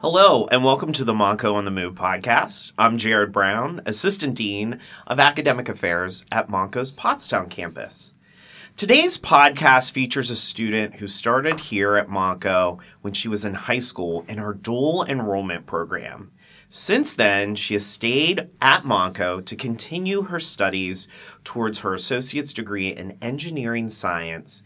Hello, and welcome to the Monco on the Move podcast. I'm Jared Brown, Assistant Dean of Academic Affairs at Monco's Pottstown campus. Today's podcast features a student who started here at Monco when she was in high school in our dual enrollment program. Since then, she has stayed at Monco to continue her studies towards her associate's degree in engineering science,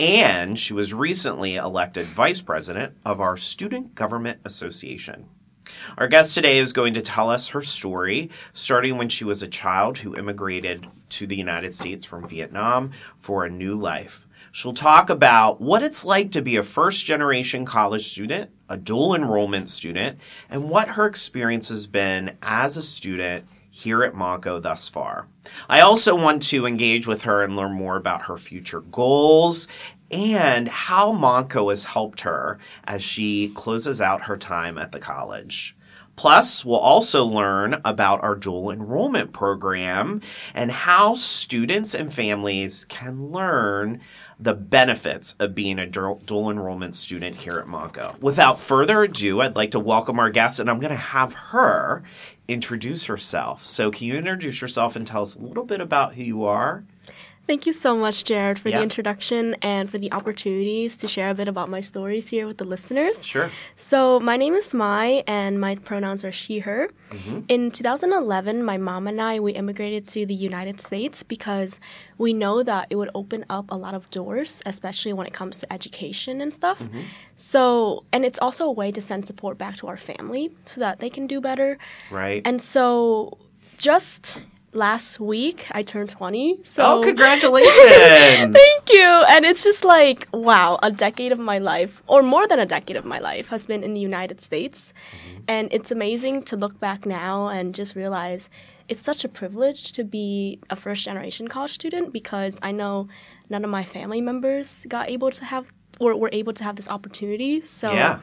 and she was recently elected vice president of our Student Government Association. Our guest today is going to tell us her story, starting when she was a child who immigrated to the United States from Vietnam for a new life. She'll talk about what it's like to be a first-generation college student, a dual enrollment student, and what her experience has been as a student here at Monco thus far. I also want to engage with her and learn more about her future goals and how Monco has helped her as she closes out her time at the college. Plus, we'll also learn about our dual enrollment program and how students and families can learn the benefits of being a dual enrollment student here at Monco. Without further ado, I'd like to welcome our guest, and I'm going to have her introduce herself. So can you introduce yourself and tell us a little bit about who you are? Thank you so much, Jared, for the introduction and for the opportunities to share a bit about my stories here with the listeners. Sure. So my name is Mai, and my pronouns are she, her. Mm-hmm. In 2011, my mom and I, we immigrated to the United States because we know that it would open up a lot of doors, especially when it comes to education and stuff. Mm-hmm. So, and it's also a way to send support back to our family so that they can do better. Right. And so just last week, I turned 20. So. Oh, congratulations! Thank you! And it's just like, wow, a decade of my life, or more than a decade of my life, has been in the United States. Mm-hmm. And it's amazing to look back now and just realize it's such a privilege to be a first-generation college student because I know none of my family members were able to have this opportunity. So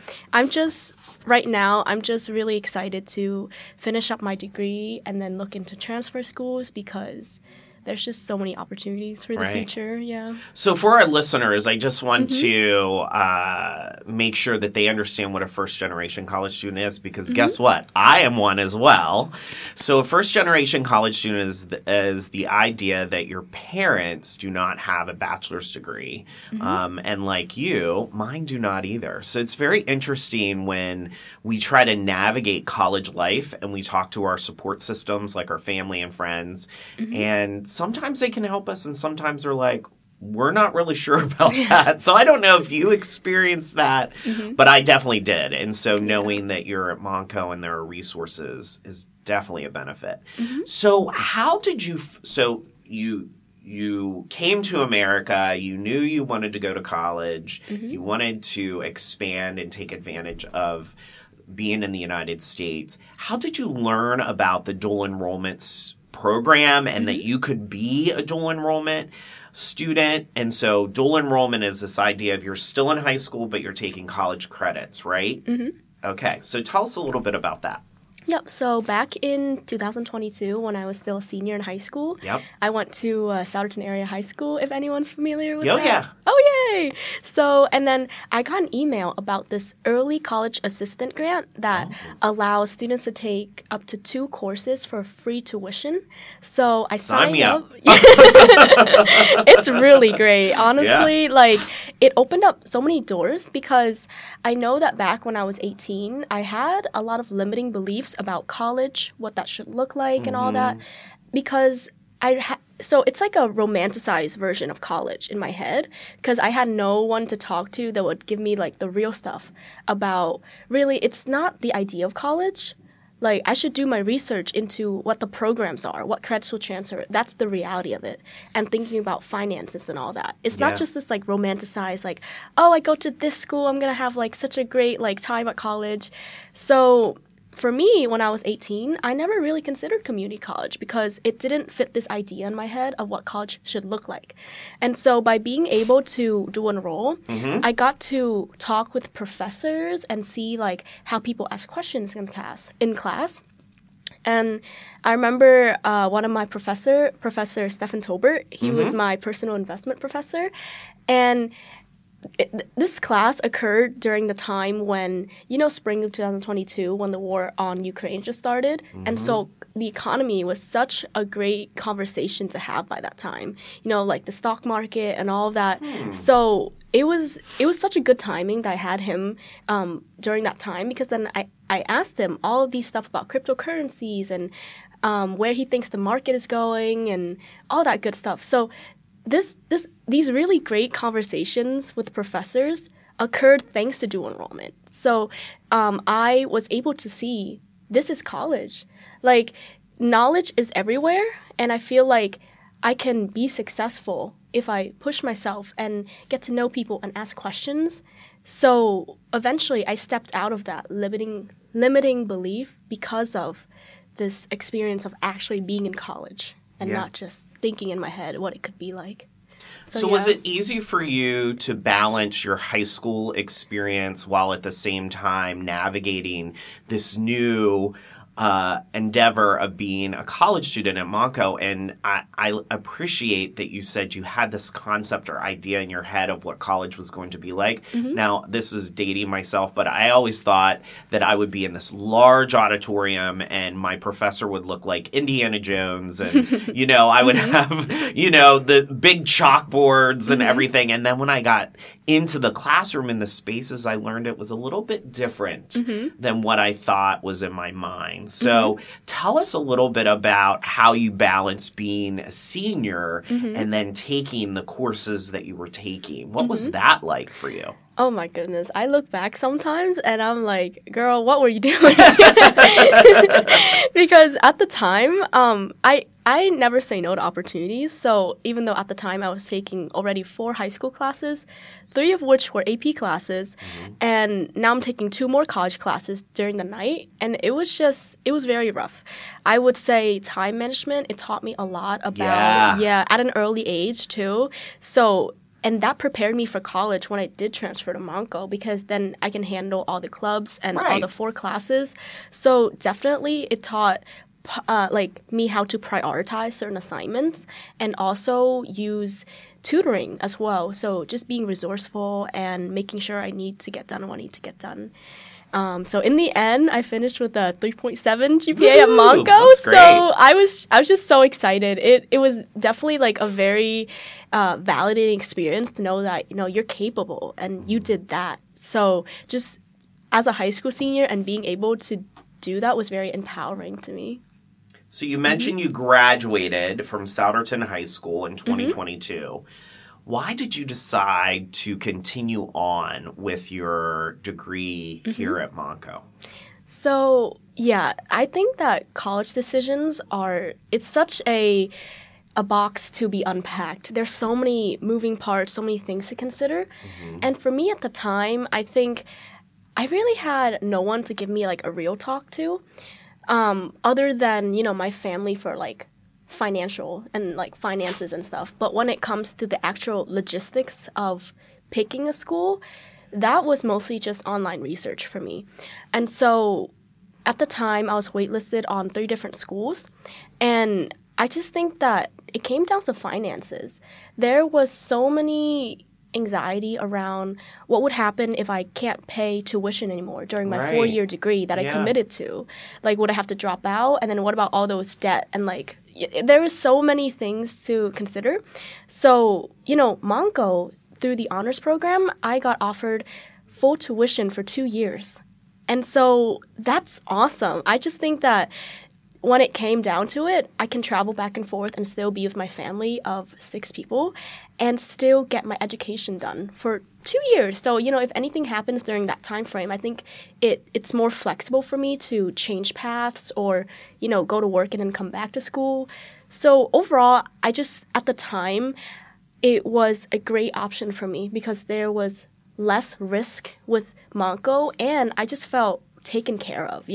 right now, I'm just really excited to finish up my degree and then look into transfer schools because there's just so many opportunities for the future. Yeah. So for our listeners, I just want to make sure that they understand what a first-generation college student is because guess what? I am one as well. So a first-generation college student is the idea that your parents do not have a bachelor's degree. And like you, mine do not either. So it's very interesting when we try to navigate college life and we talk to our support systems like our family and friends and sometimes they can help us and sometimes they're like, we're not really sure about that. So I don't know if you experienced that, but I definitely did. And so knowing that you're at Monco and there are resources is definitely a benefit. So how did you you came to America, you knew you wanted to go to college, you wanted to expand and take advantage of being in the United States. How did you learn about the dual enrollments program and that you could be a dual enrollment student? And so dual enrollment is this idea of you're still in high school, but you're taking college credits, right? Okay. So tell us a little bit about that. Yep. So back in 2022, when I was still a senior in high school, I went to Souderton Area High School, if anyone's familiar with that. Yeah. Oh, yay! So, and then I got an email about this early college assistant grant that allows students to take up to 2 courses for free tuition. So I signed up. It's really great. Honestly, like, it opened up so many doors because I know that back when I was 18, I had a lot of limiting beliefs about college, what that should look like and all that, because so it's like a romanticized version of college in my head because I had no one to talk to that would give me like the real stuff about really it's not the idea of college. Like I should do my research into what the programs are, what credits will transfer. That's the reality of it. And thinking about finances and all that. It's not just this like romanticized like, oh, I go to this school, I'm going to have like such a great like time at college. So for me, when I was 18, I never really considered community college because it didn't fit this idea in my head of what college should look like. And so by being able to dual enroll, I got to talk with professors and see like how people ask questions in class. And I remember one of my Professor Stephen Tolbert, he was my personal investment professor. And this class occurred during the time when, spring of 2022, when the war on Ukraine just started. Mm-hmm. And so the economy was such a great conversation to have by that time, like the stock market and all of that. So it was such a good timing that I had him during that time, because then I asked him all of these stuff about cryptocurrencies and where he thinks the market is going and all that good stuff. So these really great conversations with professors occurred thanks to dual enrollment. So I was able to see this is college. Like, knowledge is everywhere, and I feel like I can be successful if I push myself and get to know people and ask questions. So eventually I stepped out of that limiting belief because of this experience of actually being in college and not just thinking in my head what it could be like. So was it easy for you to balance your high school experience while at the same time navigating this new endeavor of being a college student at Montco? And I appreciate that you said you had this concept or idea in your head of what college was going to be like. Mm-hmm. Now, this is dating myself, but I always thought that I would be in this large auditorium and my professor would look like Indiana Jones and, I would have, the big chalkboards and everything. And then when I got into the classroom and the spaces, I learned it was a little bit different than what I thought was in my mind. So tell us a little bit about how you balance being a senior and then taking the courses that you were taking. What was that like for you? Oh my goodness. I look back sometimes and I'm like, girl, what were you doing? Because at the time, I never say no to opportunities. So even though at the time I was taking already 4 high school classes, 3 of which were AP classes, and now I'm taking 2 more college classes during the night, and it was very rough. I would say time management, it taught me a lot about, at an early age too. So, and that prepared me for college when I did transfer to Montco, because then I can handle all the clubs and all the 4 classes. So definitely it taught me how to prioritize certain assignments and also use tutoring as well. So just being resourceful and making sure I need to get done what I need to get done. So in the end, I finished with a 3.7 GPA at Montco. So I was just so excited. It was definitely like a very validating experience to know that you're capable and you did that. So just as a high school senior and being able to do that was very empowering to me. So you mentioned you graduated from Souderton High School in 2022. Why did you decide to continue on with your degree here at Montco? So, I think that college decisions it's such a box to be unpacked. There's so many moving parts, so many things to consider. And for me at the time, I think I really had no one to give me like a real talk to. Other than, my family for like financial and like finances and stuff. But when it comes to the actual logistics of picking a school, that was mostly just online research for me. And so at the time, I was waitlisted on 3 different schools. And I just think that it came down to finances. There was so many anxiety around what would happen if I can't pay tuition anymore during my 4-year degree that I committed to. Like, would I have to drop out? And then what about all those debt? And like, there was so many things to consider. So, Montco, through the honors program, I got offered full tuition for 2 years. And so that's awesome. I just think that when it came down to it, I can travel back and forth and still be with my family of 6 people and still get my education done for 2 years. So, if anything happens during that time frame, I think it's more flexible for me to change paths or, go to work and then come back to school. So overall, at the time, it was a great option for me because there was less risk with Montco and I just felt taken care of,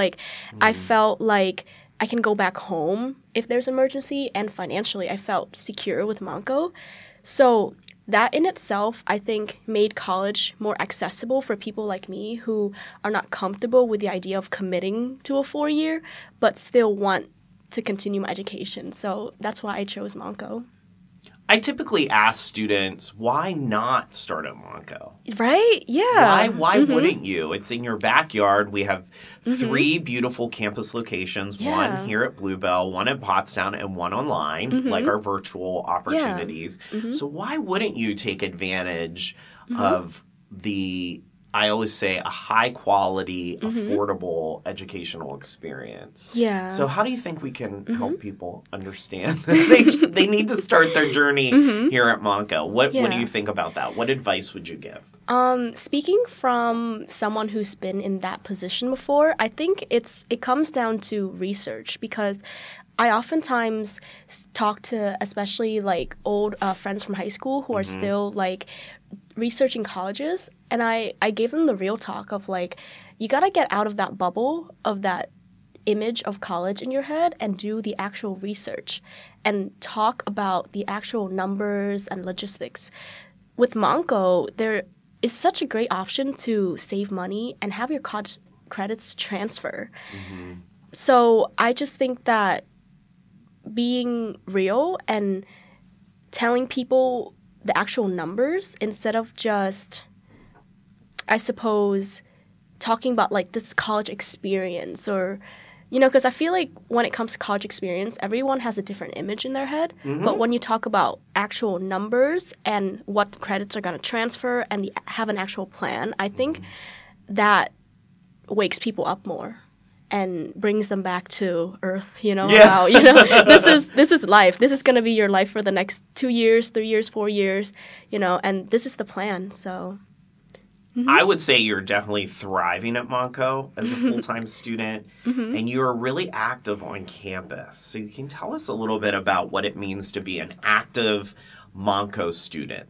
I felt like I can go back home if there's an emergency, and financially I felt secure with Montco. So that in itself, I think, made college more accessible for people like me who are not comfortable with the idea of committing to a 4-year, but still want to continue my education. So that's why I chose Montco. I typically ask students, why not start at Montco? Right? Yeah. Why wouldn't you? It's in your backyard. We have 3 beautiful campus locations, one here at Bluebell, one at Pottstown, and one online, like our virtual opportunities. So why wouldn't you take advantage of the, I always say, a high-quality, affordable educational experience? Yeah. So how do you think we can help people understand that they need to start their journey here at Montco? What do you think about that? What advice would you give? Speaking from someone who's been in that position before, I think it comes down to research, because I oftentimes talk to especially like old friends from high school who are still like researching colleges, and I gave them the real talk of like, you got to get out of that bubble of that image of college in your head and do the actual research and talk about the actual numbers and logistics. With Montco, there is such a great option to save money and have your credits transfer. So I just think that being real and telling people the actual numbers instead of just, I suppose, talking about like this college experience, or, you know, because I feel like when it comes to college experience, everyone has a different image in their head. But when you talk about actual numbers and what credits are going to transfer and have an actual plan, I think that wakes people up more and brings them back to earth, you know, about, you know, this is life. This is going to be your life for the next 2 years, 3 years, 4 years, you know, and this is the plan. So I would say you're definitely thriving at Montco as a full-time student, and you're really active on campus. So you can tell us a little bit about what it means to be an active Montco student.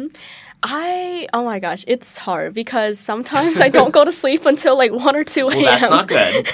Oh my gosh, it's hard because sometimes I don't go to sleep until like 1 or 2 a.m. Well, that's not good.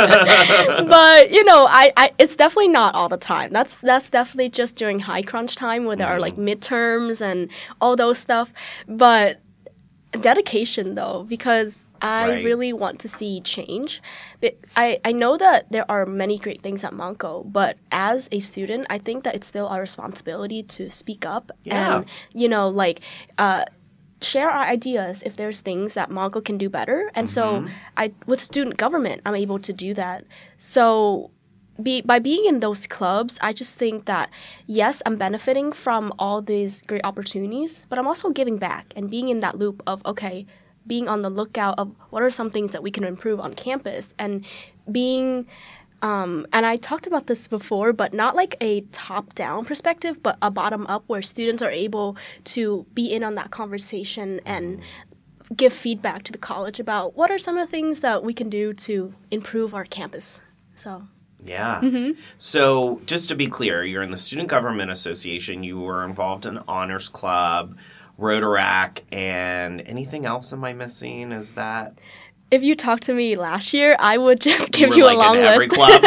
But, you know, I it's definitely not all the time. That's definitely just during high crunch time where there are like midterms and all those stuff. But dedication, though, because I really want to see change. I know that there are many great things at Montco, but as a student, I think that it's still our responsibility to speak up and, you know, like, share our ideas if there's things that Montco can do better. And so with student government, I'm able to do that. So by being in those clubs, I just think that, yes, I'm benefiting from all these great opportunities, but I'm also giving back and being in that loop of, okay, being on the lookout of what are some things that we can improve on campus, and being, and I talked about this before, but not like a top-down perspective, but a bottom-up where students are able to be in on that conversation and give feedback to the college about what are some of the things that we can do to improve our campus. So... Yeah. So just to be clear, you're in the Student Government Association. You were involved in Honors Club, Rotaract, and anything else am I missing? Is that... If you talked to me last year, I would just give you a long list. Every club?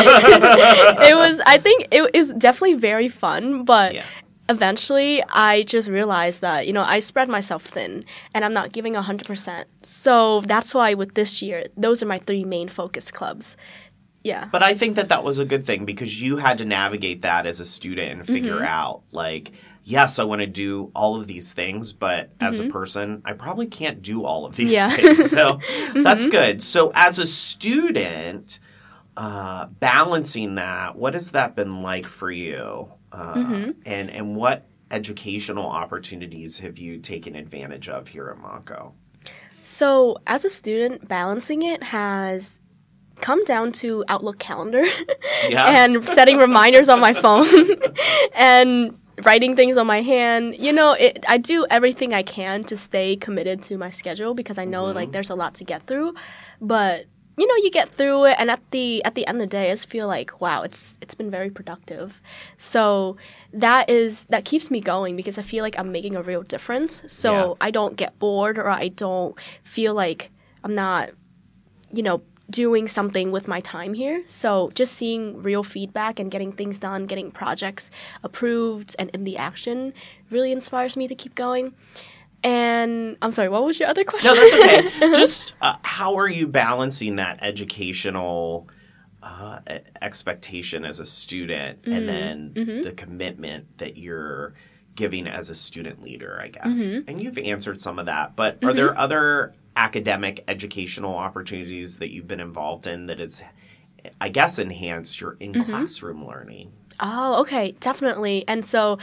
I think it was definitely very fun, but eventually I just realized that, you know, I spread myself thin and I'm not giving 100%. So that's why with this year, those are my 3 main focus clubs. Yeah. But I think that was a good thing because you had to navigate that as a student and figure out, like, yes, I want to do all of these things, but as a person, I probably can't do all of these things. So that's good. So as a student, balancing that, what has that been like for you? And what educational opportunities have you taken advantage of here at Montco? So as a student, balancing it has come down to Outlook calendar and setting reminders on my phone and writing things on my hand. You know, I do everything I can to stay committed to my schedule because I know like there's a lot to get through. But you know, you get through it, and at the end of the day, I just feel like, wow, it's been very productive. So that keeps me going because I feel like I'm making a real difference. So I don't get bored, or I don't feel like I'm not, you know, doing something with my time here. So just seeing real feedback and getting things done, getting projects approved and in the action really inspires me to keep going. And I'm sorry, what was your other question? No, that's okay. Just how are you balancing that educational expectation as a student and then the commitment that you're giving as a student leader, I guess. And you've answered some of that, but are there other academic educational opportunities that you've been involved in that has, I guess, enhanced your in-classroom learning? Oh, okay, definitely. And so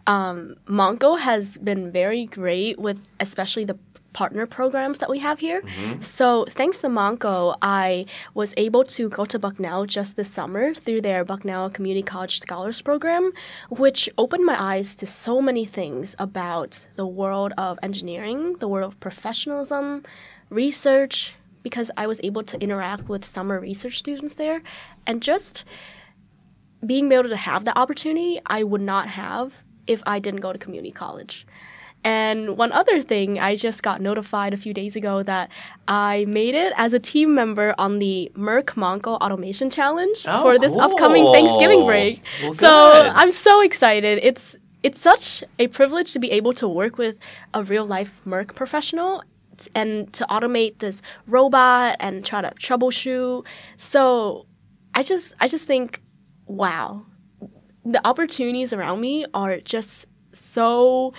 Monco has been very great with especially the partner programs that we have here. So thanks to Monco, I was able to go to Bucknell just this summer through their Bucknell Community College Scholars Program, which opened my eyes to so many things about the world of engineering, the world of professionalism, research, because I was able to interact with summer research students there. And just being able to have that opportunity, I would not have if I didn't go to community college. And one other thing, I just got notified a few days ago that I made it as a team member on the Merck Monco Automation Challenge for this upcoming Thanksgiving break. Well, so good. I'm so excited. It's such a privilege to be able to work with a real-life Merck professional and to automate this robot and try to troubleshoot. So I just think, wow, the opportunities around me are just so...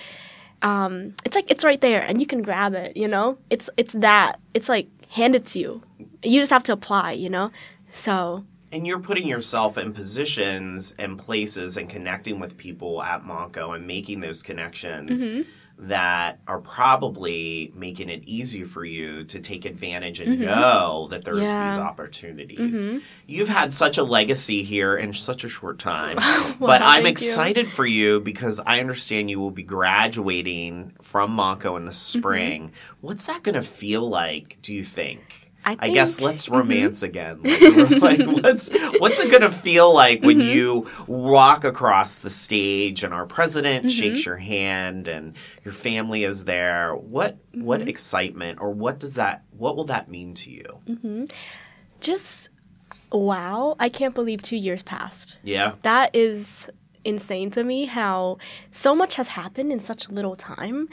it's like it's right there and you can grab it, you know? It's like handed to you. You just have to apply, you know? So... And you're putting yourself in positions and places and connecting with people at Monco and making those connections that are probably making it easy for you to take advantage and know that there's these opportunities. You've had such a legacy here in such a short time, but I'm excited for you because I understand you will be graduating from Monco in the spring. What's that going to feel like, do you think? I guess let's romance again. Like, what's it going to feel like when you walk across the stage and our president shakes your hand and your family is there? What excitement or what will that mean to you? Just, wow. I can't believe 2 years passed. Yeah. That is insane to me how so much has happened in such little time.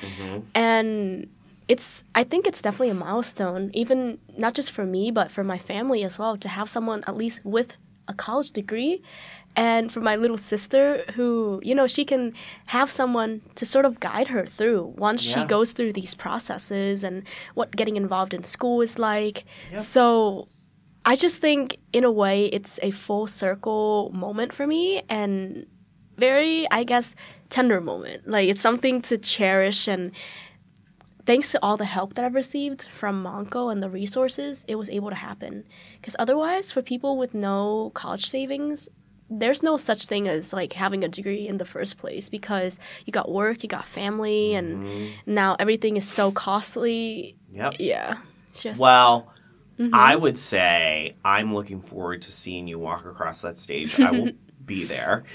And I think it's definitely a milestone, even not just for me, but for my family as well, to have someone at least with a college degree. And for my little sister who, you know, she can have someone to sort of guide her through once she goes through these processes and what getting involved in school is like. So I just think, in a way, it's a full circle moment for me and very, I guess, tender moment. Like, it's something to cherish, and thanks to all the help that I've received from Monco and the resources, it was able to happen. Because otherwise, for people with no college savings, there's no such thing as, like, having a degree in the first place because you got work, you got family, and now everything is so costly. Yeah. It's just... Well, I would say I'm looking forward to seeing you walk across that stage. I will be there.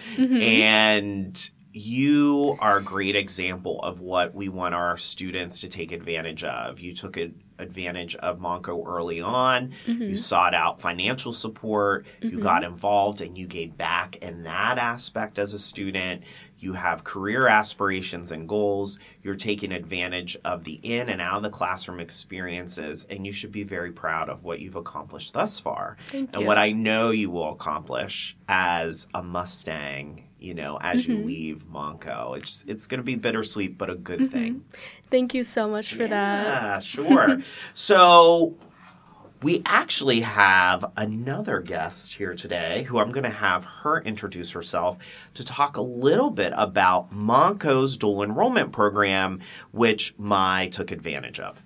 And... you are a great example of what we want our students to take advantage of. You took advantage of Monco early on. You sought out financial support. You got involved and you gave back in that aspect as a student. You have career aspirations and goals. You're taking advantage of the in and out of the classroom experiences, and you should be very proud of what you've accomplished thus far. Thank you. And what I know you will accomplish as a Mustang, you know, as you leave Monco. It's going to be bittersweet, but a good thing. Thank you so much for that. Yeah, sure. So we actually have another guest here today who I'm going to have her introduce herself to talk a little bit about Monco's dual enrollment program, which Mai took advantage of.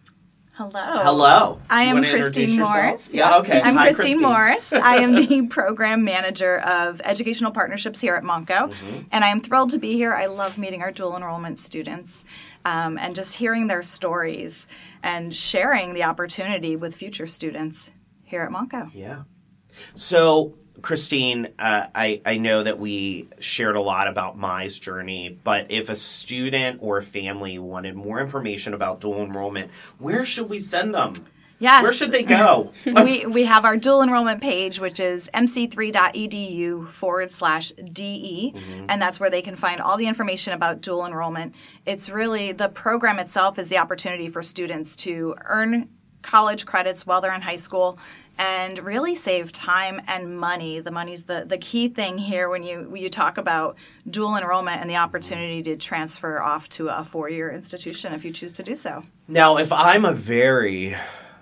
Hello. I am Christine Morris. Yeah, okay. I'm Hi, Christine Morris. I am the program manager of educational partnerships here at Monco, and I am thrilled to be here. I love meeting our dual enrollment students and just hearing their stories and sharing the opportunity with future students here at Monco. Yeah. So, Christine, I know that we shared a lot about Mai's journey, but if a student or a family wanted more information about dual enrollment, where should we send them? Yes. Where should they go? We have our dual enrollment page, which is mc3.edu/DE, and that's where they can find all the information about dual enrollment. It's really, the program itself is the opportunity for students to earn college credits while they're in high school, and really save time and money. The money's the key thing here when you talk about dual enrollment and the opportunity to transfer off to a 4-year institution if you choose to do so. Now, if I'm a very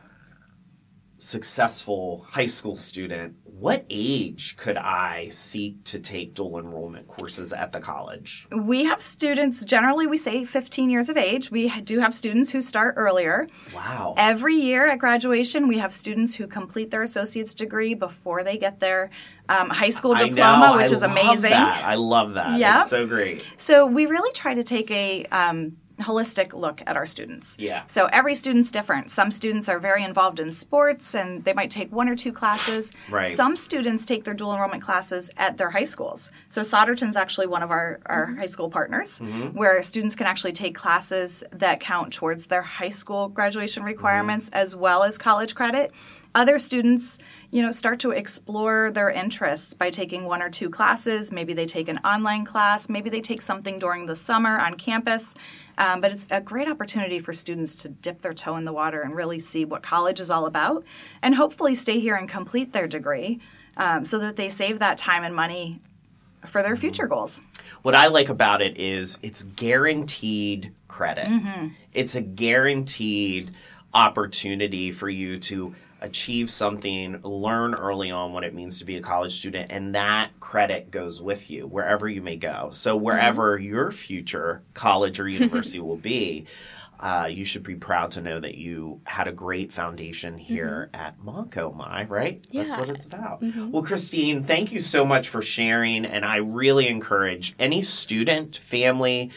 successful high school student, what age could I seek to take dual enrollment courses at the college? We have students, generally we say 15 years of age. We do have students who start earlier. Wow. Every year at graduation, we have students who complete their associate's degree before they get their high school diploma, which is amazing. I love that. Yeah. It's so great. So we really try to take a holistic look at our students. Yeah. So every student's different. Some students are very involved in sports and they might take 1 or 2 classes. Right. Some students take their dual enrollment classes at their high schools. So Solderton's actually one of our high school partners where students can actually take classes that count towards their high school graduation requirements as well as college credit. Other students, start to explore their interests by taking 1 or 2 classes. Maybe they take an online class. Maybe they take something during the summer on campus. But it's a great opportunity for students to dip their toe in the water and really see what college is all about and hopefully stay here and complete their degree so that they save that time and money for their future goals. What I like about it is it's guaranteed credit. It's a guaranteed opportunity for you to achieve something, learn early on what it means to be a college student, and that credit goes with you wherever you may go. So wherever your future college or university will be, you should be proud to know that you had a great foundation here at Montco, right? Yeah. That's what it's about. Well, Christine, thank you so much for sharing, and I really encourage any student, family,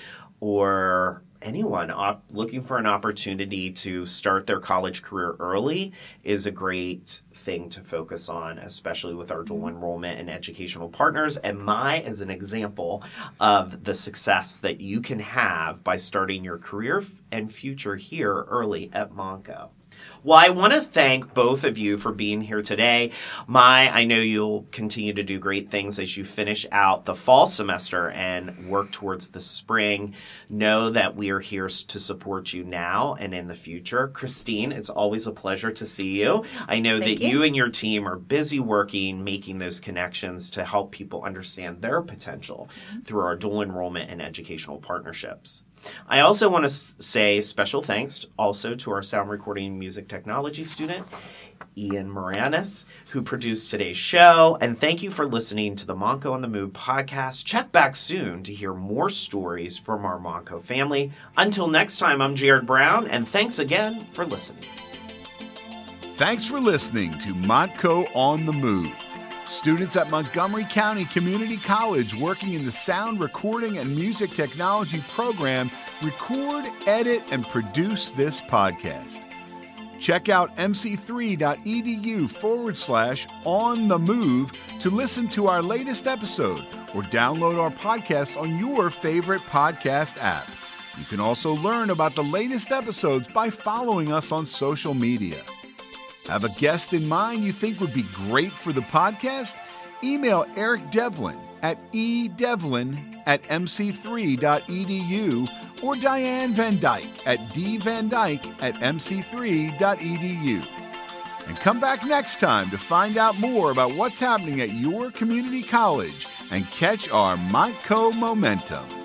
or anyone looking for an opportunity to start their college career early is a great thing to focus on, especially with our dual enrollment and educational partners. And MI is an example of the success that you can have by starting your career and future here early at Montco. Well, I want to thank both of you for being here today. I know you'll continue to do great things as you finish out the fall semester and work towards the spring. Know that we are here to support you now and in the future. Christine, it's always a pleasure to see you. I know that you and your team are busy working, making those connections to help people understand their potential through our dual enrollment and educational partnerships. I also want to say special thanks also to our sound recording and music technology student, Ian Moranis, who produced today's show. And thank you for listening to the Montco on the Move podcast. Check back soon to hear more stories from our Montco family. Until next time, I'm Jared Brown, and thanks again for listening. Thanks for listening to Montco on the Move. Students at Montgomery County Community College working in the sound recording and music technology program record, edit, and produce this podcast. Check out mc3.edu/on-the-move to listen to our latest episode or download our podcast on your favorite podcast app. You can also learn about the latest episodes by following us on social media. Have a guest in mind you think would be great for the podcast? Email Eric Devlin at edevlin@mc3.edu or Diane Van Dyke at dvandyke@mc3.edu. And come back next time to find out more about what's happening at your community college and catch our Montco momentum.